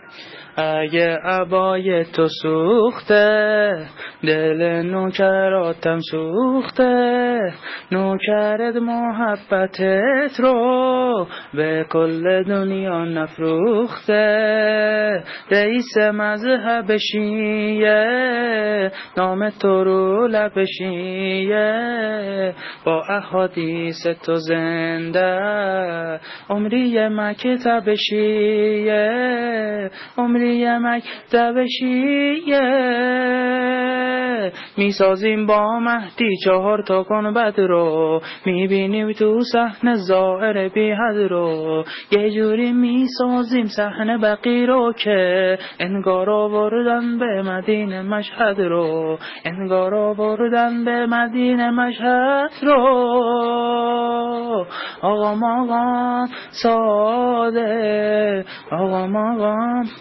اگه عبای تو سوخته، دل نوکراتم سوخته، نوکرت محبتت رو به کل دنیا نفروخته. رئیس مذهب شیعه نام تو رو لب شیعه، با احادیث تو زنده، عمری مکتب شیعه، عمری مکتب شیعه. میسازیم با مهدی 4 تا گنبد رو، میبینیم تو صحنه ظاهر بی حد رو، یه جوری میسازیم صحنه بقی رو که انگار آوردن به مدینه مشهد رو، انگار آوردن به مدینه مشهد رو. آقا ماقام ساده، آقا ماقام